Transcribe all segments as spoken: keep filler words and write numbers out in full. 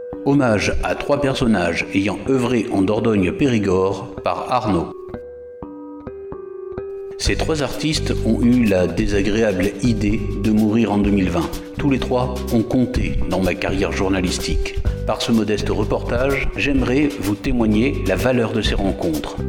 Hommage à trois personnages ayant œuvré en Dordogne-Périgord par Arnaud. Ces trois artistes ont eu la désagréable idée de mourir en deux mille vingt. Tous les trois ont compté dans ma carrière journalistique. Par ce modeste reportage, j'aimerais vous témoigner la valeur de ces rencontres.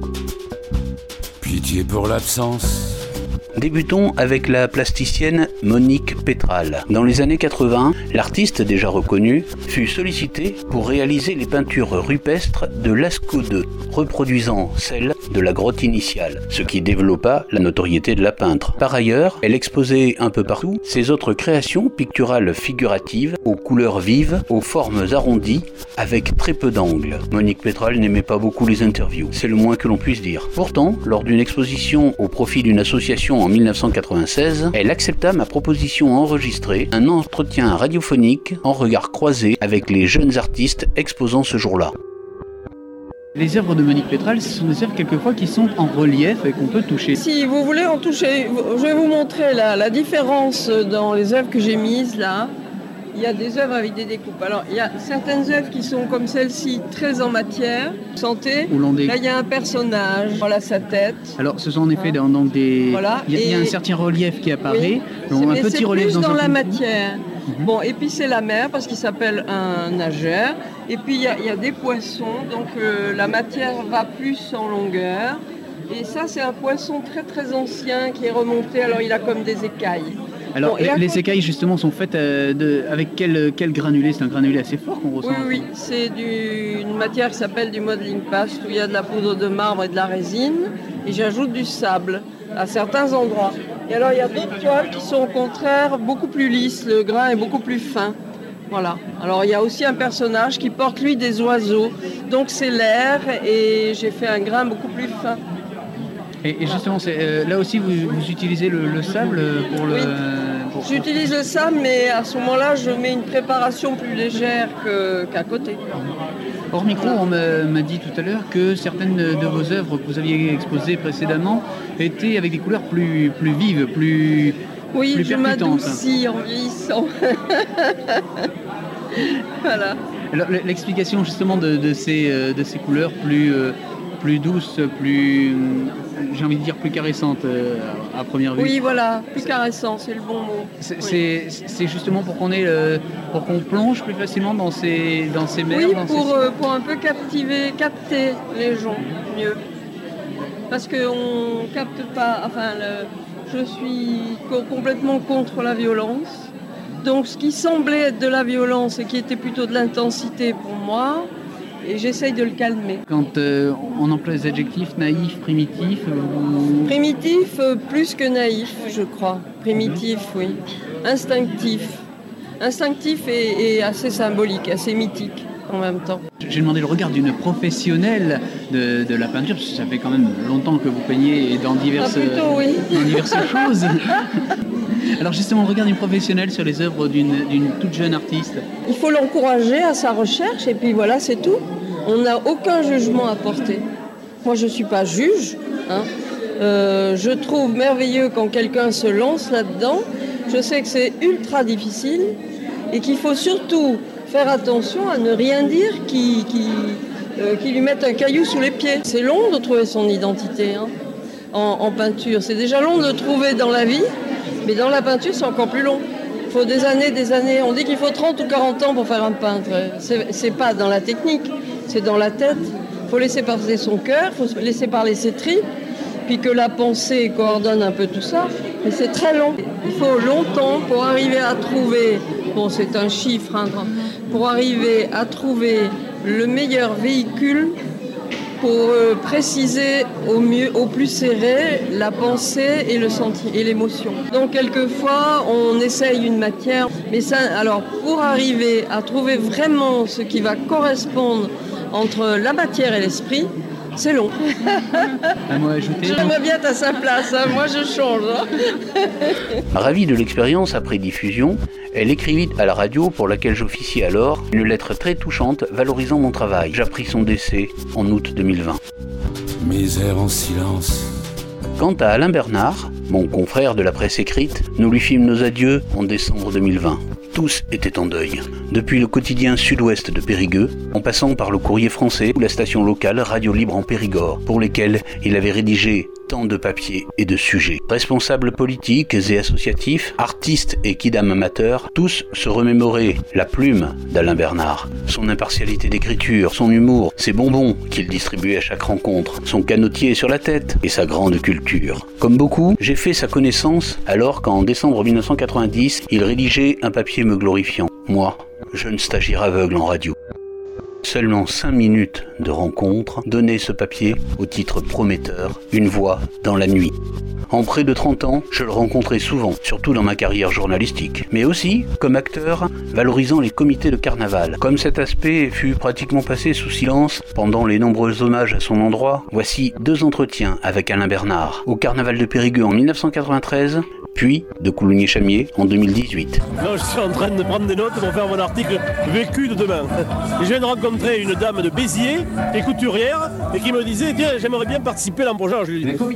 Pitié pour l'absence. Débutons avec la plasticienne Monique Pétral. Dans les années quatre-vingts, l'artiste déjà reconnue fut sollicitée pour réaliser les peintures rupestres de Lascaux deux, reproduisant celles de la grotte initiale, ce qui développa la notoriété de la peintre. Par ailleurs, elle exposait un peu partout ses autres créations picturales figuratives, aux couleurs vives, aux formes arrondies, avec très peu d'angles. Monique Pétral n'aimait pas beaucoup les interviews, c'est le moins que l'on puisse dire. Pourtant, lors d'une exposition au profit d'une association en mille neuf cent quatre-vingt-seize, elle accepta ma proposition enregistrée, un entretien radiophonique en regard croisé avec les jeunes artistes exposant ce jour-là. Les œuvres de Monique Pétral, ce sont des œuvres quelquefois qui sont en relief et qu'on peut toucher. Si vous voulez en toucher, je vais vous montrer la, la différence dans les œuvres que j'ai mises là. Il y a des œuvres avec des découpes. Alors, il y a certaines œuvres qui sont comme celle-ci, très en matière. Sentez, des... là, il y a un personnage, voilà sa tête. Alors, ce sont en effet hein. donc des... Voilà. Il, y a, et... il y a un certain relief qui apparaît. Oui. Donc, un petit c'est relief plus dans, dans un la peu... matière. Mm-hmm. Bon, et puis c'est la mer, parce qu'il s'appelle un nageur. Et puis, il y a, il y a des poissons, donc euh, la matière va plus en longueur. Et ça, c'est un poisson très, très ancien qui est remonté. Alors, il a comme des écailles. Alors, bon, les, les côté... écailles, justement, sont faites euh, de, avec quel, quel granulé? C'est un granulé assez fort qu'on ressent. Oui, oui, c'est du, une matière qui s'appelle du modeling paste, où il y a de la poudre de marbre et de la résine, et j'ajoute du sable à certains endroits. Et alors, il y a d'autres toiles qui sont au contraire beaucoup plus lisses, le grain est beaucoup plus fin. Voilà. Alors, il y a aussi un personnage qui porte, lui, des oiseaux. Donc, c'est l'air, et j'ai fait un grain beaucoup plus fin. Et, et justement, c'est, euh, là aussi, vous, vous utilisez le, le sable pour le... Oui. Pour... J'utilise le sable, mais à ce moment-là, je mets une préparation plus légère que, qu'à côté. Hors micro, on m'a, m'a dit tout à l'heure que certaines de vos œuvres que vous aviez exposées précédemment étaient avec des couleurs plus, plus vives, plus Oui, plus je m'adoucis en vieillissant. Voilà. Alors, l'explication justement de, de, ces, de ces couleurs plus... plus douce, plus, j'ai envie de dire plus caressante euh, à première vue. Oui, voilà, plus caressant, c'est le bon mot. C'est, oui. c'est, c'est justement pour qu'on ait, euh, pour qu'on plonge plus facilement dans ces, dans ces mers. Oui, dans pour, ces... euh, pour un peu captiver, capter les gens mieux. Parce qu'on capte pas, enfin, le, je suis complètement contre la violence. Donc, ce qui semblait être de la violence et qui était plutôt de l'intensité pour moi, et j'essaye de le calmer. Quand euh, on emploie les adjectifs naïf, primitif ou... Primitif, euh, plus que naïf, je crois. Primitif, mmh. oui. Instinctif. Instinctif et, et assez symbolique, assez mythique en même temps. J'ai demandé le regard d'une professionnelle de, de la peinture, parce que ça fait quand même longtemps que vous peignez dans diverses, ah, plutôt, oui. dans diverses choses. Alors justement, le regard d'une professionnelle sur les œuvres d'une, d'une toute jeune artiste. Il faut l'encourager à sa recherche et puis voilà, c'est tout. On n'a aucun jugement à porter. Moi, je ne suis pas juge. Hein. Euh, je trouve merveilleux quand quelqu'un se lance là-dedans. Je sais que c'est ultra difficile et qu'il faut surtout faire attention à ne rien dire qui, qui, euh, qui lui mette un caillou sous les pieds. C'est long de trouver son identité hein, en, en peinture. C'est déjà long de le trouver dans la vie. Mais dans la peinture, c'est encore plus long. Il faut des années, des années. On dit qu'il faut trente ou quarante ans pour faire un peintre. C'est, c'est pas dans la technique, c'est dans la tête. Il faut laisser parler son cœur, il faut laisser parler ses tripes, puis que la pensée coordonne un peu tout ça. Mais c'est très long. Il faut longtemps pour arriver à trouver, bon c'est un chiffre, hein, pour arriver à trouver le meilleur véhicule pour euh, préciser au mieux, au plus serré, la pensée et le senti et l'émotion. Donc quelquefois, on essaye une matière, mais ça, alors pour arriver à trouver vraiment ce qui va correspondre entre la matière et l'esprit, c'est long. À moi ajouter. J'aimerais bien être à sa place, hein. Moi je change. Hein. Ravie de l'expérience après diffusion, elle écrivit à la radio pour laquelle j'officiais alors une lettre très touchante valorisant mon travail. J'appris son décès en août deux mille vingt. Misère en silence. Quant à Alain Bernard, mon confrère de la presse écrite, nous lui fîmes nos adieux en décembre deux mille vingt. Tous étaient en deuil. Depuis le quotidien Sud-Ouest de Périgueux, en passant par le Courrier français ou la station locale Radio Libre en Périgord, pour lesquels il avait rédigé tant de papiers et de sujets. Responsables politiques et associatifs, artistes et kidam amateurs, tous se remémoraient la plume d'Alain Bernard, son impartialité d'écriture, son humour, ses bonbons qu'il distribuait à chaque rencontre, son canotier sur la tête et sa grande culture. Comme beaucoup, j'ai fait sa connaissance alors qu'en décembre mille neuf cent quatre-vingt-dix, il rédigeait un papier me glorifiant. Moi, jeune stagiaire aveugle en radio. Seulement cinq minutes de rencontre donnaient ce papier au titre prometteur, Une voix dans la nuit. En près de trente ans, je le rencontrais souvent, surtout dans ma carrière journalistique, mais aussi comme acteur valorisant les comités de carnaval. Comme cet aspect fut pratiquement passé sous silence pendant les nombreux hommages à son endroit, voici deux entretiens avec Alain Bernard, au carnaval de Périgueux en mille neuf cent quatre-vingt-treize, puis de Coulommiers-Chamiers en deux mille dix-huit. Non, je suis en train de prendre des notes pour faire mon article vécu de demain. Et je viens de rencontrer une dame de Béziers, qui est couturière, et qui me disait, tiens, j'aimerais bien participer l'an prochain. Je lui dis,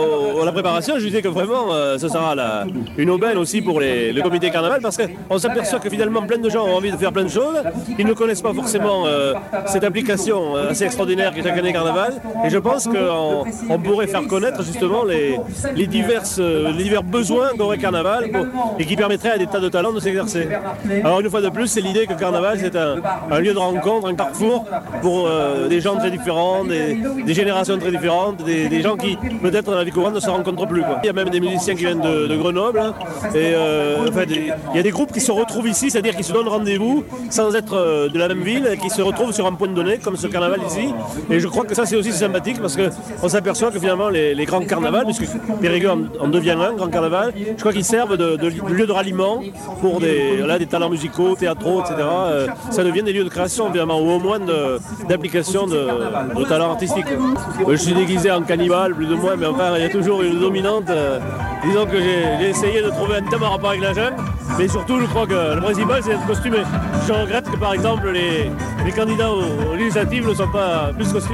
à la préparation, je lui disais que vraiment, euh, ce sera la, une aubaine aussi pour les, le comité carnaval, parce qu'on s'aperçoit que finalement, plein de gens ont envie de faire plein de choses. Ils ne connaissent pas forcément euh, cette application assez extraordinaire qui est chaque année carnaval. Et je pense qu'on on pourrait faire connaître justement les, les, diverses, les divers besoins qu'aurait Carnaval pour, et qui permettrait à des tas de talents de s'exercer. Alors une fois de plus, c'est l'idée que Carnaval c'est un, un lieu de rencontre, un carrefour pour euh, des gens très différents, des, des générations très différentes, des, des gens qui peut-être dans la vie courante ne se rencontrent plus, quoi. Il y a même des musiciens qui viennent de, de Grenoble, hein, et euh, en fait, il y a des groupes qui se retrouvent ici, c'est-à-dire qui se donnent rendez-vous sans être euh, de la même ville, et qui se retrouvent sur un point donné, comme ce carnaval ici. Et je crois que ça c'est aussi sympathique parce qu'on s'aperçoit que finalement les, les grands carnavals, puisque Périgueux en, en devient un grand carnaval, je crois qu'ils servent de, de, de lieu de ralliement pour des, voilà, des talents musicaux, théâtraux, et cetera. Euh, ça devient des lieux de création, évidemment, ou au moins de, d'application de, de talents artistiques. Je suis déguisé en cannibale, plus ou moins, mais enfin, il y a toujours une dominante. Euh, disons que j'ai, j'ai essayé de trouver un thème en rapport avec la jungle, mais surtout, je crois que le principal, c'est d'être costumé. Je regrette que, par exemple, les, les candidats aux, aux législatives ne soient pas plus costumés.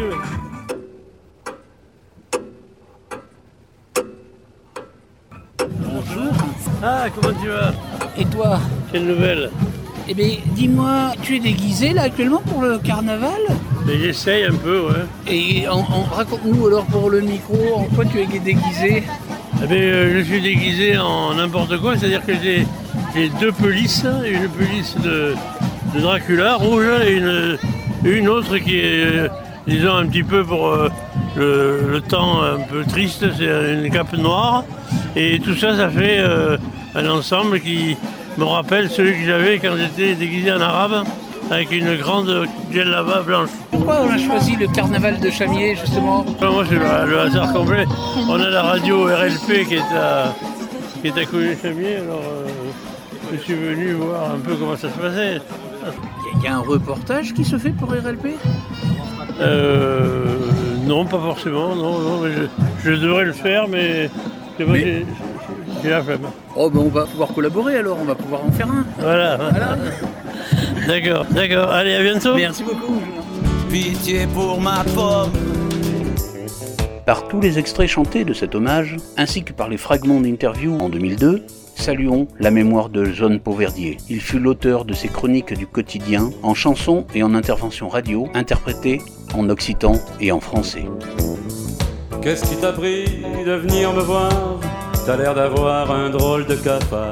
Bonjour. Ah, comment tu vas? Et toi? Quelle nouvelle? Eh bien, dis-moi, tu es déguisé là actuellement pour le carnaval? Mais j'essaye un peu, ouais. Et en, en, raconte-nous alors pour le micro, en quoi tu es déguisé? Eh bien, euh, je suis déguisé en n'importe quoi, c'est-à-dire que j'ai, j'ai deux pelisses, une pelisse de, de Dracula rouge et une, une autre qui est, euh, disons, un petit peu pour euh, le, le temps un peu triste, c'est une cape noire. Et tout ça, ça fait euh, un ensemble qui me rappelle celui que j'avais quand j'étais déguisé en arabe, avec une grande djellaba blanche. Pourquoi on a choisi le carnaval de Chamiers, justement? Moi, c'est le, le hasard complet. On a la radio R L P qui est à, qui est à Coulommiers-Chamiers, alors euh, je suis venu voir un peu comment ça se passait. Il y a un reportage qui se fait pour R L P? Euh, non, pas forcément, non, non, mais je, je devrais le faire, mais... C'est moi, mais... j'ai, j'ai la flemme. Oh ben on va pouvoir collaborer alors, on va pouvoir en faire un. Voilà. voilà. D'accord, d'accord. Allez, à bientôt. Merci beaucoup. Pitié pour ma pomme. Par tous les extraits chantés de cet hommage, ainsi que par les fragments d'interviews en deux mille deux, saluons la mémoire de John Pauverdier. Il fut l'auteur de ses chroniques du quotidien en chansons et en interventions radio, interprétées en occitan et en français. Qu'est-ce qui t'a pris de venir me voir? T'as l'air d'avoir un drôle de cafard.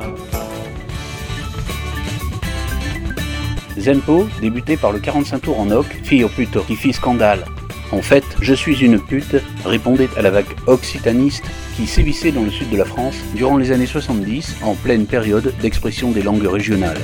Zempo débutait par le quarante-cinq tours en oc, fille au plutôt, qui fit scandale. En fait, je suis une pute, répondait à la vague occitaniste qui sévissait dans le sud de la France durant les années soixante-dix, en pleine période d'expression des langues régionales.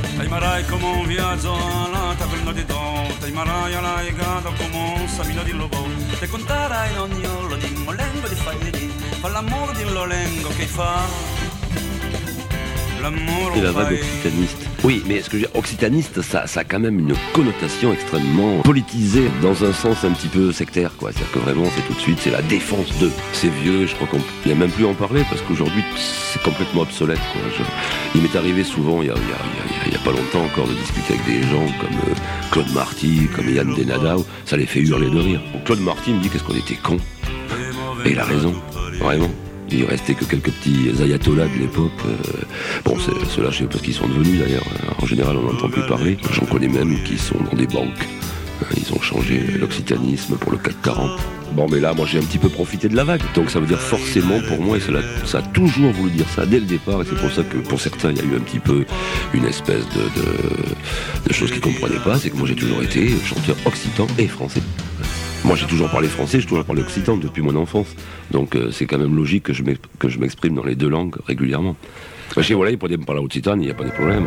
Et la vague occitaniste. Oui, mais ce que je veux dire, occitaniste, ça, ça a quand même une connotation extrêmement politisée, dans un sens un petit peu sectaire, quoi. C'est-à-dire que vraiment, c'est tout de suite, c'est la défense de. C'est vieux, je crois qu'on n'y a même plus à en parler, parce qu'aujourd'hui, c'est complètement obsolète, quoi. Je... Il m'est arrivé souvent, il y a, il y a, il y a, il y a pas longtemps encore, de discuter avec des gens comme euh, Claude Marty, comme Yann Denadao, ça les fait hurler de rire. Donc, Claude Marty me dit qu'est-ce qu'on était cons. Et il a raison, vraiment. Il restait que quelques petits ayatollahs de l'époque. Euh, bon, c'est, ceux-là, je sais pas ce qu'ils sont devenus d'ailleurs. En général, on n'entend plus parler. J'en connais même qui sont dans des banques. Ils ont changé l'occitanisme pour le C A C quarante. Bon, mais là, moi, j'ai un petit peu profité de la vague. Donc, ça veut dire forcément, pour moi, et ça, ça a toujours voulu dire ça dès le départ. Et c'est pour ça que, pour certains, il y a eu un petit peu une espèce de, de, de chose qu'ils ne comprenaient pas. C'est que moi, j'ai toujours été chanteur occitan et français. Moi, j'ai toujours parlé français, j'ai toujours parlé occitan depuis mon enfance. Donc, euh, c'est quand même logique que je, que je m'exprime dans les deux langues régulièrement. Chez voilà, il peut me parler occitan, il n'y a pas de problème.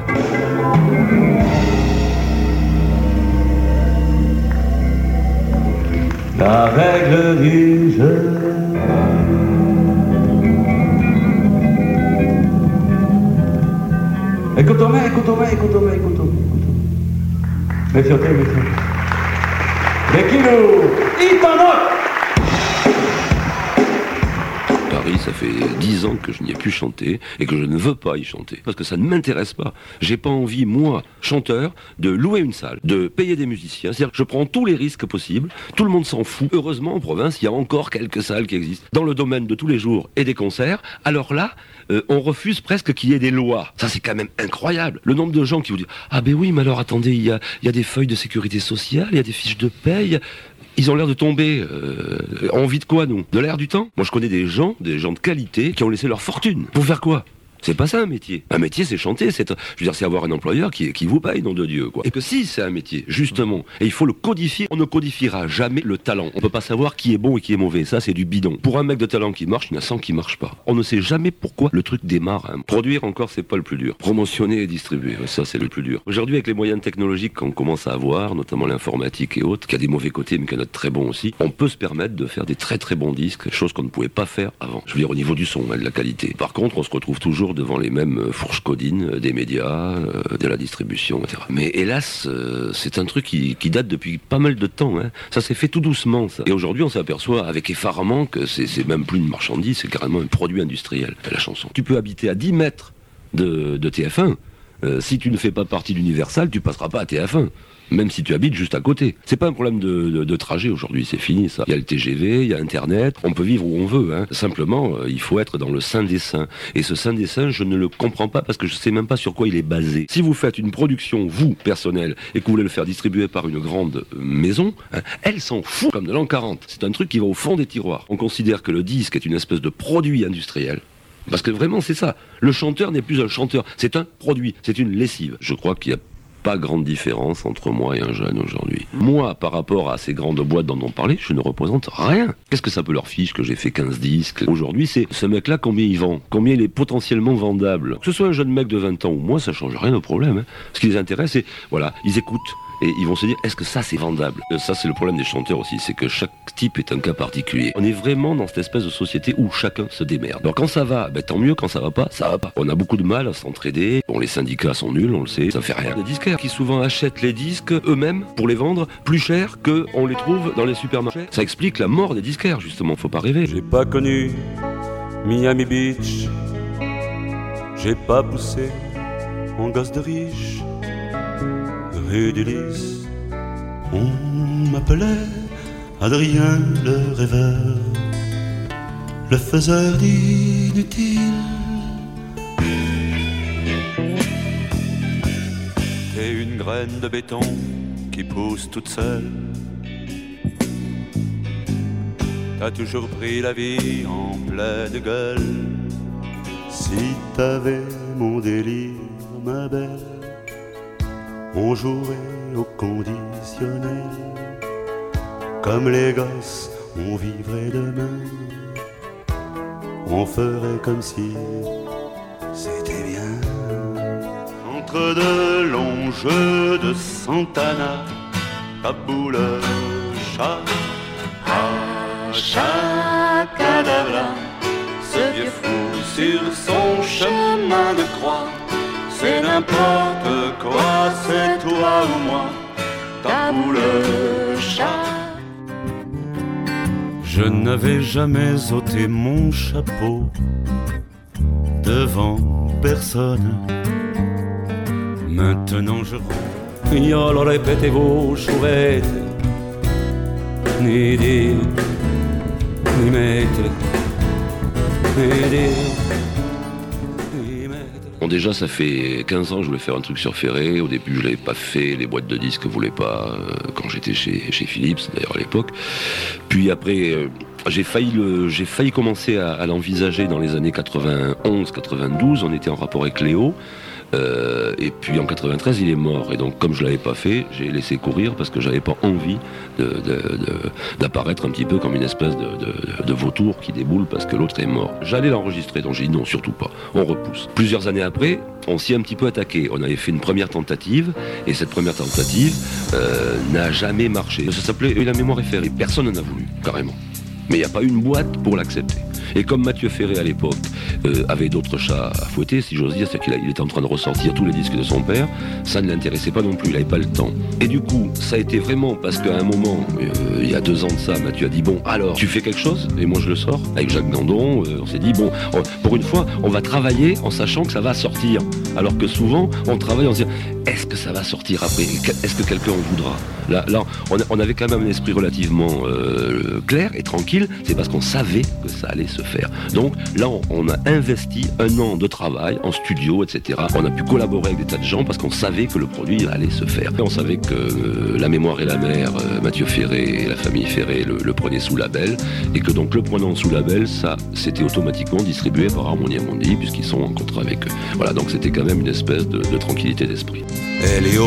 La règle du jeu. Écoutez-moi, écoutez-moi, écoutez-moi, écoutez-moi. Méfiez-vous, méfiez-vous. Bekino, Itanok. Paris, ça fait dix ans que je n'y ai plus chanté et que je ne veux pas y chanter parce que ça ne m'intéresse pas. J'ai pas envie, moi, chanteur, de louer une salle, de payer des musiciens. C'est-à-dire que je prends tous les risques possibles. Tout le monde s'en fout. Heureusement, en province, il y a encore quelques salles qui existent. Dans le domaine de tous les jours et des concerts, alors là, euh, on refuse presque qu'il y ait des lois. Ça, c'est quand même incroyable. Le nombre de gens qui vous disent « Ah ben oui, mais alors attendez, il y a, il y a des feuilles de sécurité sociale, il y a des fiches de paye. » Ils ont l'air de tomber. Euh, envie de quoi, nous? De l'air du temps? Moi, je connais des gens, des gens de qualité, qui ont laissé leur fortune. Pour faire quoi? C'est pas ça un métier. Un métier, c'est chanter, c'est, je veux dire, c'est avoir un employeur qui, qui vous paye, nom de Dieu, quoi. Et que si c'est un métier, justement, et il faut le codifier, on ne codifiera jamais le talent. On peut pas savoir qui est bon et qui est mauvais. Ça, c'est du bidon. Pour un mec de talent qui marche, il y en a cent qui marchent pas. On ne sait jamais pourquoi le truc démarre. Hein. Produire encore, c'est pas le plus dur. Promotionner et distribuer, ça, c'est le plus dur. Aujourd'hui, avec les moyens technologiques qu'on commence à avoir, notamment l'informatique et autres, qui a des mauvais côtés, mais qui en a de très bons aussi, on peut se permettre de faire des très très bons disques, chose qu'on ne pouvait pas faire avant. Je veux dire, au niveau du son, hein, de la qualité. Par contre, on se retrouve toujours devant les mêmes fourche codine des médias, euh, de la distribution, et cetera. Mais hélas, euh, c'est un truc qui, qui date depuis pas mal de temps. Hein. Ça s'est fait tout doucement, ça. Et aujourd'hui, on s'aperçoit avec effarement que c'est, c'est même plus une marchandise, c'est carrément un produit industriel, la chanson. Tu peux habiter à dix mètres de, de T F un. Euh, si tu ne fais pas partie d'Universal, tu passeras pas à T F un. Même si tu habites juste à côté. C'est pas un problème de, de, de trajet aujourd'hui, c'est fini ça. Il y a le T G V, il y a Internet, on peut vivre où on veut. Hein. Simplement, euh, il faut être dans le sein des saints. Et ce sein des saints, je ne le comprends pas parce que je sais même pas sur quoi il est basé. Si vous faites une production, vous, personnelle, et que vous voulez le faire distribuer par une grande maison, hein, elle s'en fout comme de l'an quarante. C'est un truc qui va au fond des tiroirs. On considère que le disque est une espèce de produit industriel. Parce que vraiment, c'est ça. Le chanteur n'est plus un chanteur, c'est un produit, c'est une lessive. Je crois qu'il y a pas grande différence entre moi et un jeune aujourd'hui. Moi, par rapport à ces grandes boîtes dont on parlait, je ne représente rien. Qu'est-ce que ça peut leur fiche que j'ai fait quinze disques? Aujourd'hui, c'est ce mec-là, combien il vend? Combien il est potentiellement vendable? Que ce soit un jeune mec de vingt ans ou moi, ça change rien au problème. Hein. Ce qui les intéresse, c'est, voilà, ils écoutent. Et ils vont se dire, est-ce que ça c'est vendable? Ça c'est le problème des chanteurs aussi, c'est que chaque type est un cas particulier. On est vraiment dans cette espèce de société où chacun se démerde. Alors quand ça va, ben tant mieux, quand ça va pas, ça va pas. On a beaucoup de mal à s'entraider. Bon, les syndicats sont nuls, on le sait, ça fait rien. Les disquaires qui souvent achètent les disques eux-mêmes pour les vendre plus cher qu'on les trouve dans les supermarchés. Ça explique la mort des disquaires, justement, faut pas rêver. J'ai pas connu Miami Beach, j'ai pas poussé mon gosse de riche. Rue du Lys, on m'appelait Adrien le rêveur, le faiseur d'inutiles. T'es une graine de béton qui pousse toute seule. T'as toujours pris la vie en pleine gueule. Si t'avais mon délire, ma belle, on jouerait au conditionnel. Comme les gosses, on vivrait demain. On ferait comme si c'était bien. Entre de longs jeux de Santana, Kaboul, chat, chacadabra, ce vieux fou sur son chemin de croix. C'est n'importe quoi, c'est toi ou moi, Kaboul, chat. Je n'avais jamais ôté mon chapeau devant personne. Maintenant je Ignolo répétez-vous, chouette, ni dire, ni mettre. Bon, déjà, ça fait quinze ans que je voulais faire un truc sur Ferré. Au début, je l'avais pas fait. Les boîtes de disques ne voulaient pas euh, quand j'étais chez, chez Philips, d'ailleurs à l'époque. Puis après, euh, j'ai failli, le, j'ai failli commencer à, à l'envisager dans les années quatre-vingt-onze quatre-vingt-douze. On était en rapport avec Léo. Euh, et puis en quatre-vingt-treize, il est mort. Et donc, comme je ne l'avais pas fait, j'ai laissé courir parce que je n'avais pas envie de, de, de, d'apparaître un petit peu comme une espèce de, de, de vautour qui déboule parce que l'autre est mort. J'allais l'enregistrer, donc j'ai dit non, surtout pas. On repousse. Plusieurs années après, on s'y est un petit peu attaqué. On avait fait une première tentative, et cette première tentative euh, n'a jamais marché. Ça s'appelait Et la mémoire est ferrée. Personne n'en a voulu, carrément. Mais il n'y a pas une boîte pour l'accepter. Et comme Mathieu Ferré à l'époque euh, avait d'autres chats à fouetter, si j'ose dire, c'est qu'il a, il était en train de ressortir tous les disques de son père, ça ne l'intéressait pas non plus, il n'avait pas le temps. Et du coup, ça a été vraiment parce qu'à un moment, euh, il y a deux ans de ça, Mathieu a dit bon, alors tu fais quelque chose, et moi je le sors, avec Jacques Gandon, euh, on s'est dit bon, on, pour une fois, on va travailler en sachant que ça va sortir. Alors que souvent, on travaille en se disant est-ce que ça va sortir après? Est-ce que quelqu'un en voudra? Là, là on, on avait quand même un esprit relativement euh, clair et tranquille, c'est parce qu'on savait que ça allait se faire. Donc là, on, on a investi un an de travail en studio, et cetera. On a pu collaborer avec des tas de gens parce qu'on savait que le produit allait se faire. Et on savait que euh, La Mémoire et la Mer, euh, Mathieu Ferré et la famille Ferré le, le prenaient sous label, et que donc le prenant sous label, ça, c'était automatiquement distribué par Harmonia Mundi puisqu'ils sont en contrat avec eux. Voilà, donc c'était quand même une espèce de, de tranquillité d'esprit. Eh Léo,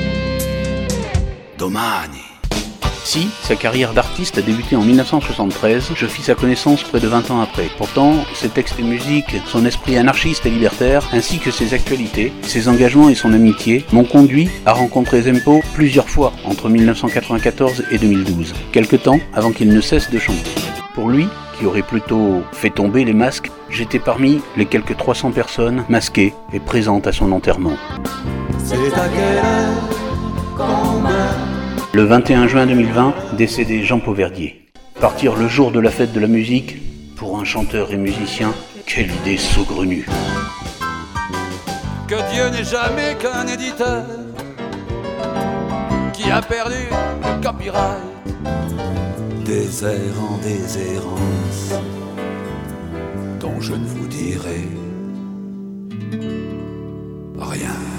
domani. Si, sa carrière d'artiste a débuté en dix-neuf cent soixante-treize, je fis sa connaissance près de vingt ans après. Pourtant, ses textes et musiques, son esprit anarchiste et libertaire, ainsi que ses actualités, ses engagements et son amitié, m'ont conduit à rencontrer Zempo plusieurs fois entre dix-neuf cent quatre-vingt-quatorze et deux mille douze, quelque temps avant qu'il ne cesse de chanter. Pour lui, qui aurait plutôt fait tomber les masques, j'étais parmi les quelques trois cents personnes masquées et présentes à son enterrement. C'est à quelle heure qu'on meurt? Le vingt et un juin deux mille vingt, décédé Jean Pauverdier. Partir le jour de la fête de la musique, pour un chanteur et musicien, quelle idée saugrenue. Que Dieu n'est jamais qu'un éditeur qui a perdu le copyright. Désert en déshérence, dont je ne vous dirai rien.